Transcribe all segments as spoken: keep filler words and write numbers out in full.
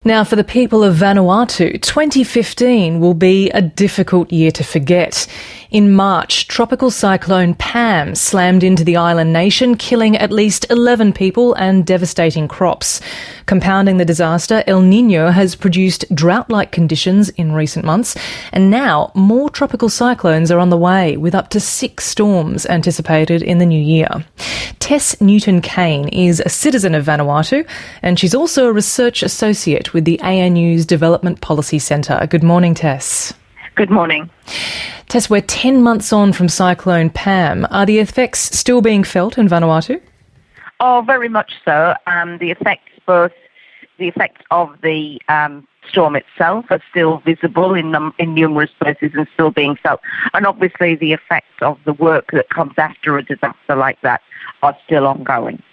Now, for the people of Vanuatu, twenty fifteen will be a difficult year to forget. In March, tropical cyclone Pam slammed into the island nation, killing at least eleven people and devastating crops. Compounding the disaster, El Niño has produced drought-like conditions in recent months, and now more tropical cyclones are on the way, with up to six storms anticipated in the new year. Tess Newton-Kane is a citizen of Vanuatu, and she's also a research associate with the A N U's Development Policy Centre. Good morning, Tess. Good morning. Tess, we're ten months on from Cyclone Pam. Are the effects still being felt in Vanuatu? Oh, very much so. Um, the effects, both the effects of the um, storm itself are still visible in, num- in numerous places and still being felt. And obviously the effects of the work that comes after a disaster like that are still ongoing.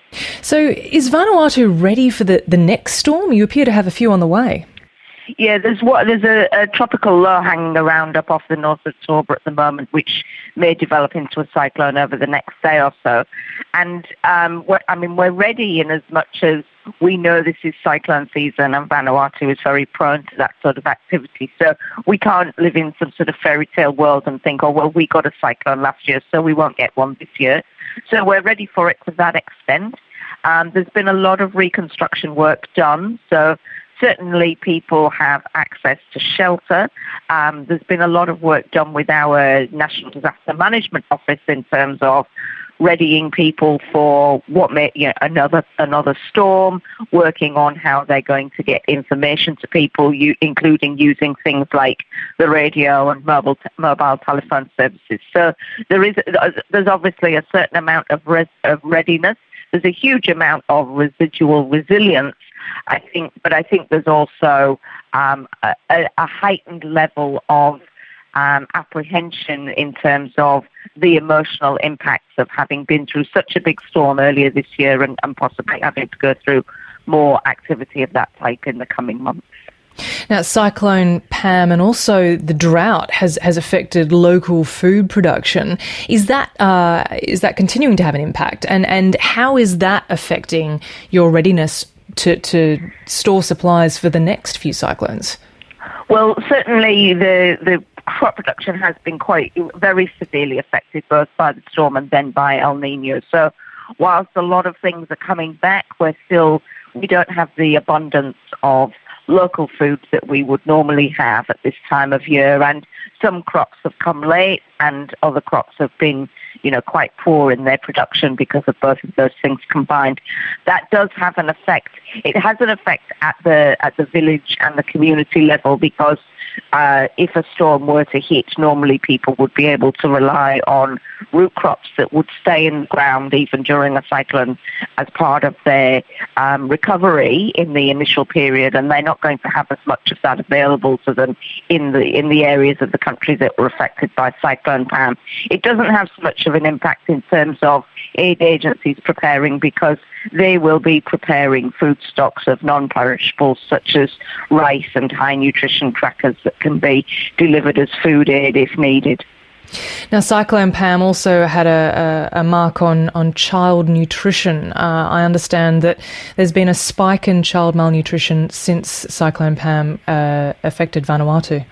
So is Vanuatu ready for the, the next storm? You appear to have a few on the way. Yeah, there's what there's a, a tropical low hanging around up off the north of Toba at the moment, which may develop into a cyclone over the next day or so. And um, we're, I mean, we're ready in as much as we know this is cyclone season, and Vanuatu is very prone to that sort of activity. So we can't live in some sort of fairy tale world and think, oh well, we got a cyclone last year, so we won't get one this year. So we're ready for it to that extent. Um, there's been a lot of reconstruction work done, so certainly people have access to shelter. Um, there's been a lot of work done with our National Disaster Management Office in terms of readying people for what may, you know, another another storm, working on how they're going to get information to people, you, including using things like the radio and mobile t- mobile telephone services. So there is there's obviously a certain amount of, res- of readiness. There's a huge amount of residual resilience, I think, but I think there's also um, a, a heightened level of um, apprehension in terms of the emotional impacts of having been through such a big storm earlier this year and, and possibly having to go through more activity of that type in the coming months. Now, Cyclone Pam and also the drought has, has affected local food production. Is that uh, is that continuing to have an impact? And and how is that affecting your readiness to, to store supplies for the next few cyclones? Well, certainly the, the crop production has been quite very severely affected, both by the storm and then by El Niño. So whilst a lot of things are coming back, we're still we don't have the abundance of local foods that we would normally have at this time of year, and some crops have come late and other crops have been, you know, quite poor in their production because of both of those things combined. That does have an effect. It has an effect at the at the village and the community level because uh, if a storm were to hit, normally people would be able to rely on root crops that would stay in the ground even during a cyclone as part of their um, recovery in the initial period, and they're not going to have as much of that available to them in the in the areas of the country that were affected by Cyclone Pam. It doesn't have so much of an impact in terms of aid agencies preparing because they will be preparing food stocks of non-perishables such as rice and high nutrition crackers that can be delivered as food aid if needed. Now, Cyclone Pam also had a, a, a mark on, on child nutrition. Uh, I understand that there's been a spike in child malnutrition since Cyclone Pam uh, affected Vanuatu.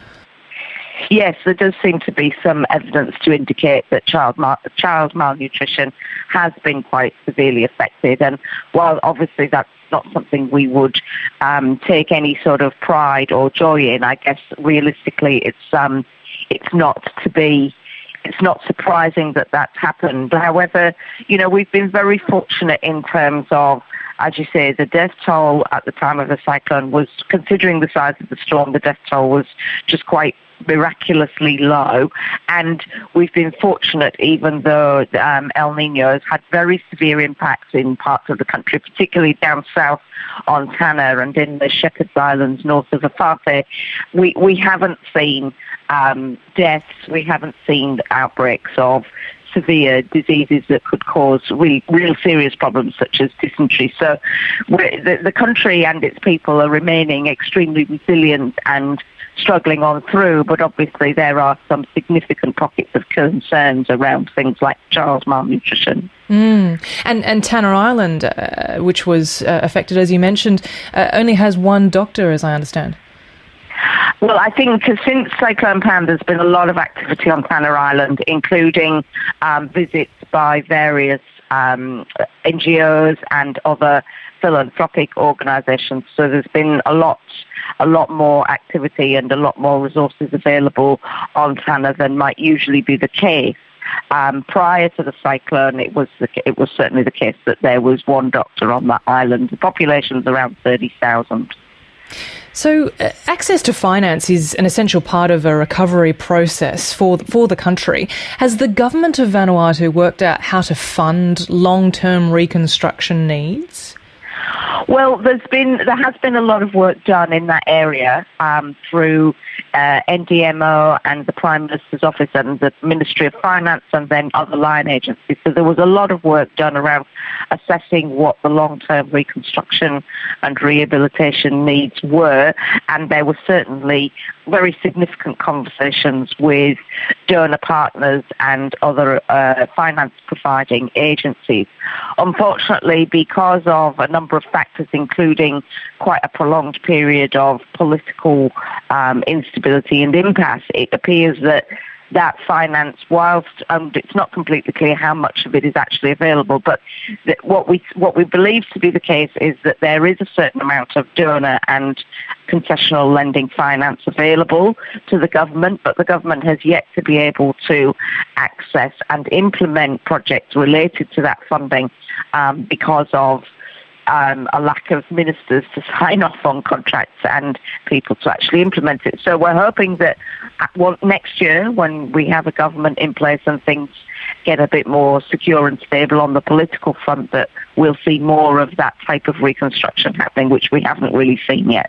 Yes, there does seem to be some evidence to indicate that child mal- child malnutrition has been quite severely affected. And while obviously that's not something we would um, take any sort of pride or joy in, I guess realistically it's um, it's not to be. It's not surprising that that's happened. However, you know, we've been very fortunate in terms of, as you say, the death toll at the time of the cyclone was, considering the size of the storm, the death toll was just quite miraculously low. And we've been fortunate, even though um, El Niño has had very severe impacts in parts of the country, particularly down south on Tanna and in the Shepherd's Islands north of Afate. We, we haven't seen um, deaths, we haven't seen outbreaks of severe diseases that could cause real, real serious problems such as dysentery. So we're, the, the country and its people are remaining extremely resilient and struggling on through, but obviously there are some significant pockets of concerns around things like child malnutrition. Mm. And, and Tanner Island, uh, which was uh, affected, as you mentioned, uh, only has one doctor, as I understand. Well, I think since Cyclone Pam, there's been a lot of activity on Tanner Island, including um, visits by various um, N G Os and other philanthropic organisations. So there's been a lot, a lot more activity and a lot more resources available on Tanner than might usually be the case. Um, prior to the cyclone, it was the, it was certainly the case that there was one doctor on that island. The population is around thirty thousand. So uh, access to finance is an essential part of a recovery process for for the country. Has the government of Vanuatu worked out how to fund long-term reconstruction needs? Well, there's been there has been a lot of work done in that area um, through uh, N D M O and the Prime Minister's Office and the Ministry of Finance and then other line agencies. So there was a lot of work done around assessing what the long-term reconstruction and rehabilitation needs were, and there were certainly very significant conversations with donor partners and other uh, finance-providing agencies. Unfortunately, because of a number of factors, including quite a prolonged period of political um, instability and impasse, it appears that that finance, whilst um, it's not completely clear how much of it is actually available, but th- what we what we believe to be the case is that there is a certain amount of donor and concessional lending finance available to the government, but the government has yet to be able to access and implement projects related to that funding um, because of Um, a lack of ministers to sign off on contracts and people to actually implement it. So we're hoping that well, next year, when we have a government in place and things get a bit more secure and stable on the political front, that we'll see more of that type of reconstruction happening, which we haven't really seen yet.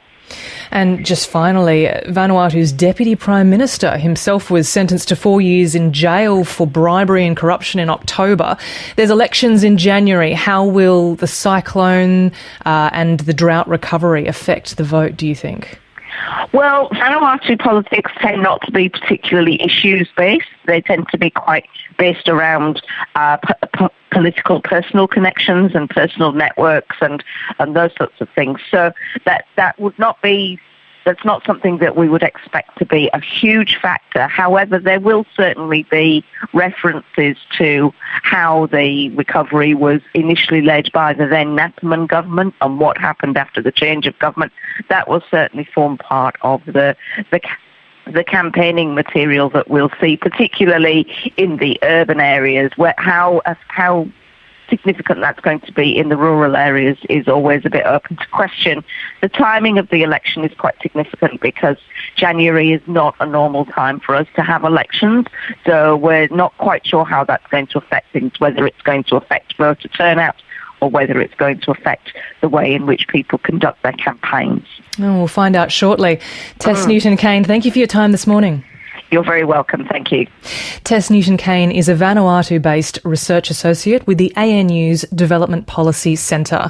And just finally, Vanuatu's Deputy Prime Minister himself was sentenced to four years in jail for bribery and corruption in October. There's elections in January. How will the cyclone uh, and the drought recovery affect the vote, do you think? Well, Vanuatu politics tend not to be particularly issues-based. They tend to be quite based around uh, p- p- political personal connections and personal networks and, and those sorts of things. So that that would not be, that's not something that we would expect to be a huge factor. However, there will certainly be references to how the recovery was initially led by the then Natterman government and what happened after the change of government. That will certainly form part of the the the campaigning material that we'll see, particularly in the urban areas, where how how significant that's going to be in the rural areas is always a bit open to question. The timing of the election is quite significant because January is not a normal time for us to have elections, so we're not quite sure how that's going to affect things, whether it's going to affect voter turnout or whether it's going to affect the way in which people conduct their campaigns. Oh, we'll find out shortly. Tess mm. Newton-Cain, thank you for your time this morning. You're very welcome. Thank you. Tess Newton-Cain is a Vanuatu-based research associate with the A N U's Development Policy Centre.